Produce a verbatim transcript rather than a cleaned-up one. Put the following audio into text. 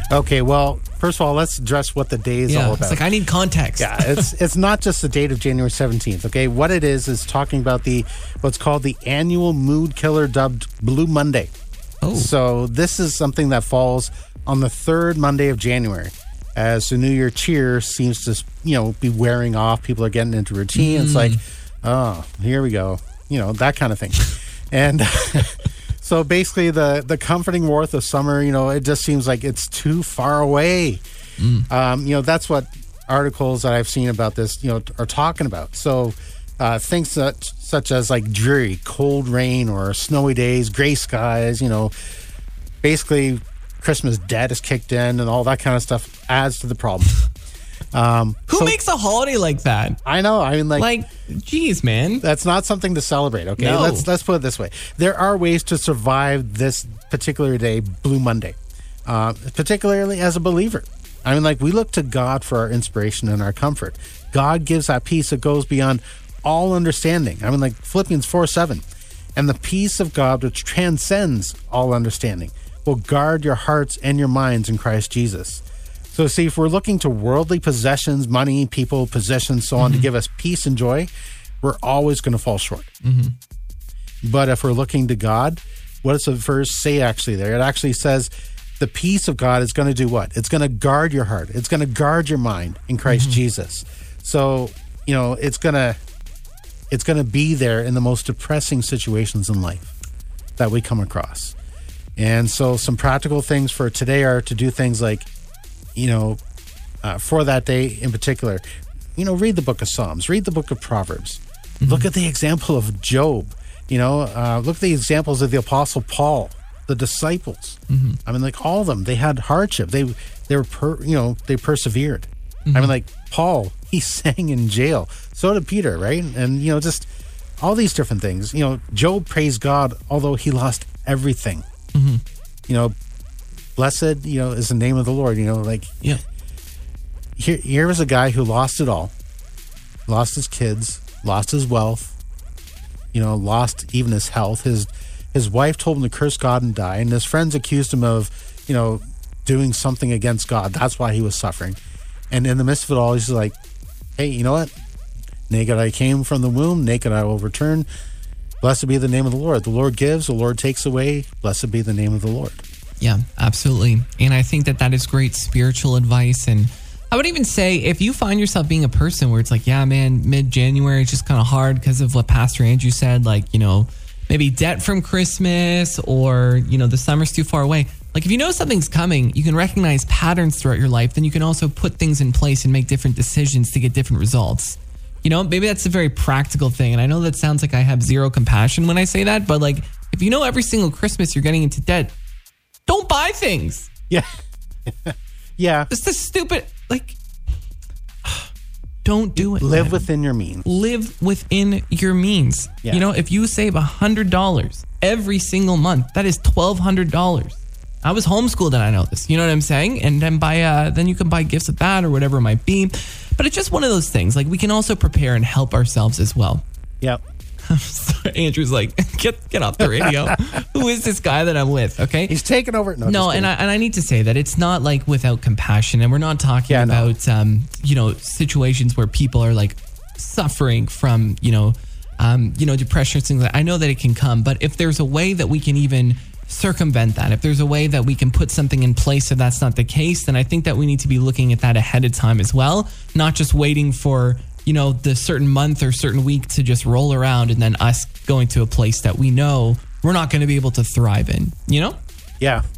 Okay, well, first of all, let's address what the day is Yeah, all about. it's like I need context. Yeah, it's it's not just the date of January seventeenth, okay? What it is is talking about the what's called the annual mood killer dubbed Blue Monday. Oh. So this is something that falls on the third Monday of January. As the New Year cheer seems to, you know, be wearing off. People are getting into routine. Mm. It's like, oh, here we go. You know, that kind of thing. And so basically the, the comforting warmth of summer, you know, it just seems like it's too far away. Mm. Um, you know, that's what articles that I've seen about this, you know, are talking about. So uh, things such, such as like dreary, cold rain or snowy days, gray skies, you know, basically Christmas debt is kicked in and all that kind of stuff adds to the problem. Um, Who so, makes a holiday like that? I know. I mean, like, like, geez, man, that's not something to celebrate. Okay, no. let's let's put it this way: there are ways to survive this particular day, Blue Monday, uh, particularly as a believer. I mean, like, we look to God for our inspiration and our comfort. God gives that peace that goes beyond all understanding. I mean, like Philippians four seven, and the peace of God which transcends all understanding will guard your hearts and your minds in Christ Jesus. So see, if we're looking to worldly possessions, money, people, possessions, so on, mm-hmm. to give us peace and joy, we're always going to fall short. Mm-hmm. But if we're looking to God, what does the verse say actually there? It actually says the peace of God is going to do what? It's going to guard your heart. It's going to guard your mind in Christ mm-hmm. Jesus. So, you know, it's going to it's going to be there in the most depressing situations in life that we come across. And so some practical things for today are to do things like, you know, uh, for that day in particular, you know, read the book of Psalms, read the book of Proverbs. Mm-hmm. Look at the example of Job, you know, uh, look at the examples of the Apostle Paul, the disciples. Mm-hmm. I mean, like all of them, they had hardship. They, they were, per, you know, they persevered. Mm-hmm. I mean, like Paul, he sang in jail. So did Peter, right? And, you know, just all these different things. You know, Job praised God, although he lost everything. Mm-hmm. You know, blessed, you know, is the name of the Lord. You know, like, yeah. Here, here was a guy who lost it all, lost his kids, lost his wealth, you know, lost even his health. His his wife told him to curse God and die, and his friends accused him of, you know, doing something against God. That's why he was suffering. And in the midst of it all, he's like, hey, you know what? Naked I came from the womb, naked I will return. Blessed be the name of the Lord. The Lord gives, the Lord takes away. Blessed be the name of the Lord. Yeah, absolutely. And I think that that is great spiritual advice. And I would even say if you find yourself being a person where it's like, yeah, man, mid-January, it's just kind of hard because of what Pastor Andrew said, like, you know, maybe debt from Christmas or, you know, the summer's too far away. Like if you know something's coming, you can recognize patterns throughout your life, then you can also put things in place and make different decisions to get different results. You know, maybe that's a very practical thing. And I know that sounds like I have zero compassion when I say that, but like if you know every single Christmas you're getting into debt, don't buy things. Yeah. Yeah. It's the stupid, like, don't do it. Live man. within your means. Live within your means. Yeah. You know, if you save one hundred dollars every single month, that is twelve hundred dollars. I was homeschooled and I know this. You know what I'm saying? And then buy, uh, then you can buy gifts with that or whatever it might be. But it's just one of those things. Like we can also prepare and help ourselves as well. Yep. Sorry, Andrew's like, get get off the radio. Who is this guy that I'm with? Okay, he's taking over. No, no and I and I need to say that it's not like without compassion, and we're not talking yeah, about no. um, you know, situations where people are like suffering from you know, um, you know, depression or things like that. I know that it can come, but if there's a way that we can even circumvent that, if there's a way that we can put something in place if that's not the case, then I think that we need to be looking at that ahead of time as well, not just waiting for, you know, the certain month or certain week to just roll around and then us going to a place that we know we're not going to be able to thrive in, you know? Yeah.